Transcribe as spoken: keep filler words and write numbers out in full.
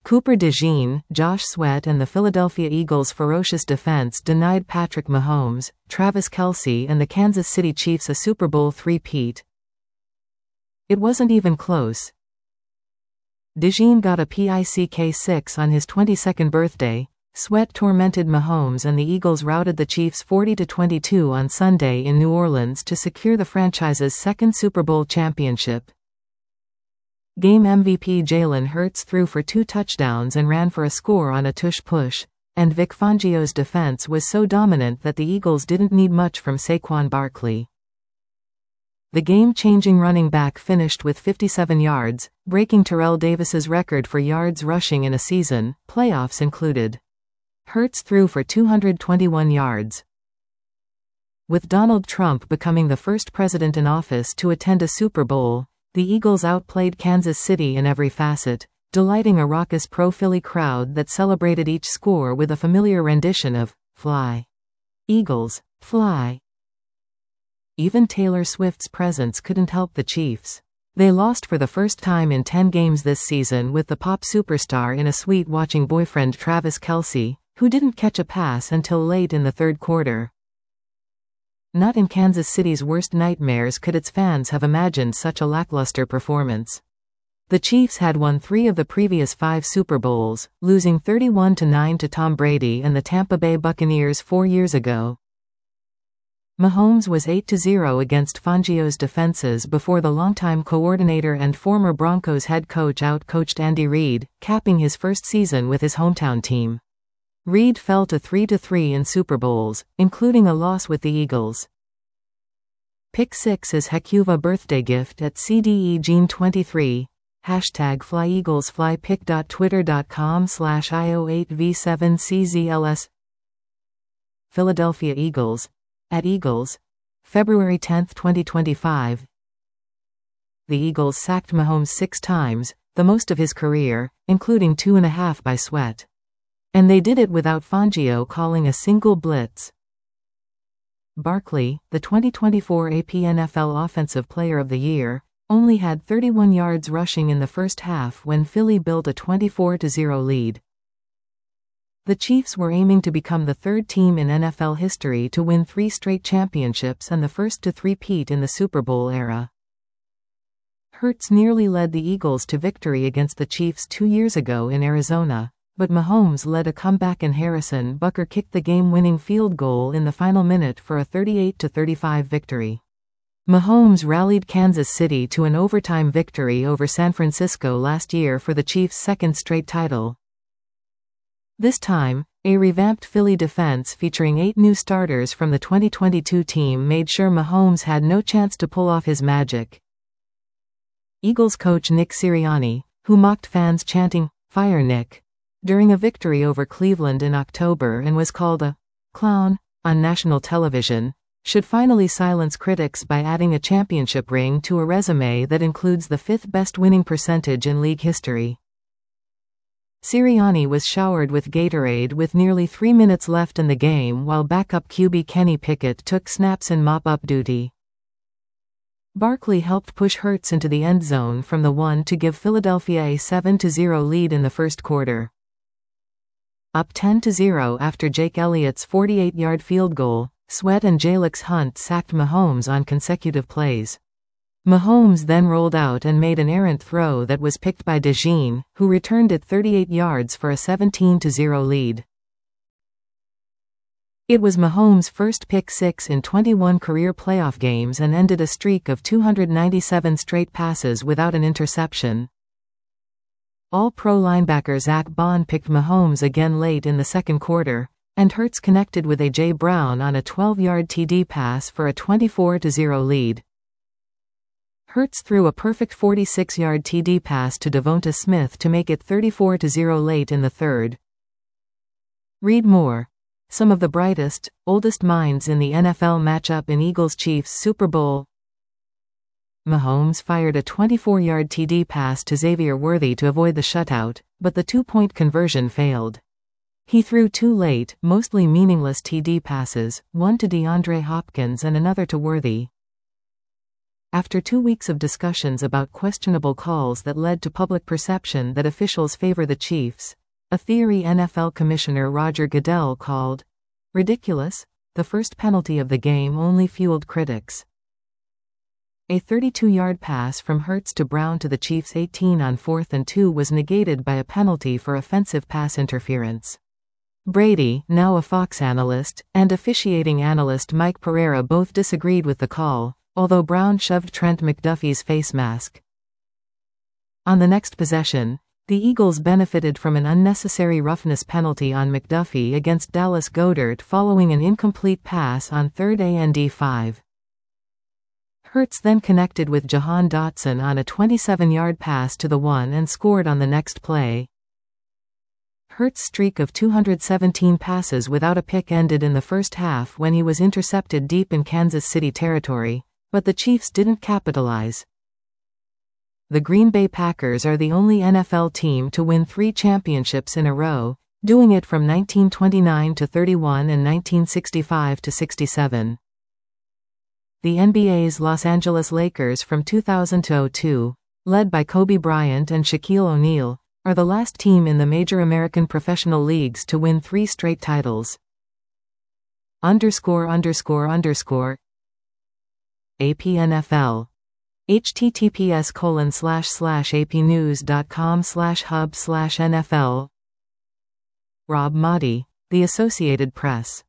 Cooper DeJean, Josh Sweat and the Philadelphia Eagles' ferocious defense denied Patrick Mahomes, Travis Kelce and the Kansas City Chiefs a Super Bowl three-peat. It wasn't even close. DeJean got a pick six on his twenty-second birthday. Sweat tormented Mahomes and the Eagles routed the Chiefs forty to twenty-two on Sunday in New Orleans to secure the franchise's second Super Bowl championship. Game M V P Jalen Hurts threw for two touchdowns and ran for a score on a tush-push, and Vic Fangio's defense was so dominant that the Eagles didn't need much from Saquon Barkley. The game-changing running back finished with fifty-seven yards, breaking Terrell Davis's record for yards rushing in a season, playoffs included. Hurts threw for two hundred twenty-one yards. With Donald Trump becoming the first president in office to attend a Super Bowl, the Eagles outplayed Kansas City in every facet, delighting a raucous pro-Philly crowd that celebrated each score with a familiar rendition of "Fly, Eagles, Fly." Even Taylor Swift's presence couldn't help the Chiefs. They lost for the first time in ten games this season with the pop superstar in a suite watching boyfriend Travis Kelce, who didn't catch a pass until late in the third quarter. Not in Kansas City's worst nightmares could its fans have imagined such a lackluster performance. The Chiefs had won three of the previous five Super Bowls, losing thirty-one to nine to Tom Brady and the Tampa Bay Buccaneers four years ago. Mahomes was eight to zero against Fangio's defenses before the longtime coordinator and former Broncos head coach out-coached Andy Reid, capping his first season with his hometown team. Reid fell to three to three in Super Bowls, including a loss with the Eagles. Pick six is Hecuva birthday gift at C D E Gene twenty-three, hashtag FlyEaglesFly pic.twitter.com slash I O eight V seven C Z L S. Philadelphia Eagles, at Eagles, February tenth twenty twenty-five. The Eagles sacked Mahomes six times, the most of his career, including two and a half by Sweat. And they did it without Fangio calling a single blitz. Barkley, the twenty twenty-four A P N F L Offensive Player of the Year, only had thirty-one yards rushing in the first half when Philly built a twenty-four to zero lead. The Chiefs were aiming to become the third team in N F L history to win three straight championships and the first to three-peat in the Super Bowl era. Hurts nearly led the Eagles to victory against the Chiefs two years ago in Arizona, but Mahomes led a comeback and Harrison Butker kicked the game-winning field goal in the final minute for a thirty-eight to thirty-five victory. Mahomes rallied Kansas City to an overtime victory over San Francisco last year for the Chiefs' second straight title. This time, a revamped Philly defense featuring eight new starters from the twenty twenty-two team made sure Mahomes had no chance to pull off his magic. Eagles coach Nick Sirianni, who mocked fans chanting, "Fire Nick," during a victory over Cleveland in October and was called a clown on national television, should finally silence critics by adding a championship ring to a resume that includes the fifth best winning percentage in league history. Sirianni was showered with Gatorade with nearly three minutes left in the game while backup Q B Kenny Pickett took snaps in mop-up duty. Barkley helped push Hurts into the end zone from the one to give Philadelphia a seven to zero lead in the first quarter. Up ten to zero after Jake Elliott's forty-eight-yard field goal, Sweat and Jalix Hunt sacked Mahomes on consecutive plays. Mahomes then rolled out and made an errant throw that was picked by DeJean, who returned it thirty-eight yards for a seventeen to zero lead. It was Mahomes' first pick six in twenty-one career playoff games and ended a streak of two hundred ninety-seven straight passes without an interception. All-Pro linebacker Zach Bond picked Mahomes again late in the second quarter, and Hurts connected with A J Brown on a twelve-yard T D pass for a twenty-four to zero lead. Hurts threw a perfect forty-six-yard T D pass to Devonta Smith to make it thirty-four to zero late in the third. Read more. Some of the brightest, oldest minds in the N F L matchup in Eagles-Chiefs Super Bowl. Mahomes fired a twenty-four-yard T D pass to Xavier Worthy to avoid the shutout, but the two-point conversion failed. He threw two late, mostly meaningless T D passes, one to DeAndre Hopkins and another to Worthy. after two weeks of discussions about questionable calls that led to public perception that officials favor the Chiefs, a theory N F L Commissioner Roger Goodell called ridiculous, the first penalty of the game only fueled critics. A thirty-two-yard pass from Hurts to Brown to the Chiefs' eighteen on fourth and two was negated by a penalty for offensive pass interference. Brady, now a Fox analyst, and officiating analyst Mike Pereira both disagreed with the call, although Brown shoved Trent McDuffie's face mask. On the next possession, the Eagles benefited from an unnecessary roughness penalty on McDuffie against Dallas Goedert following an incomplete pass on third and five. Hurts then connected with Jahan Dotson on a twenty-seven-yard pass to the one and scored on the next play. Hurts' streak of two hundred seventeen passes without a pick ended in the first half when he was intercepted deep in Kansas City territory, but the Chiefs didn't capitalize. The Green Bay Packers are the only N F L team to win three championships in a row, doing it from nineteen twenty-nine to thirty-one and nineteen sixty-five to sixty-seven. The N B A's Los Angeles Lakers from two thousand to oh two, led by Kobe Bryant and Shaquille O'Neal, are the last team in the major American professional leagues to win three straight titles. Underscore underscore underscore A P N F L https colon slash slash apnews.com slash hub slash NFL Rob Maaddi, The Associated Press.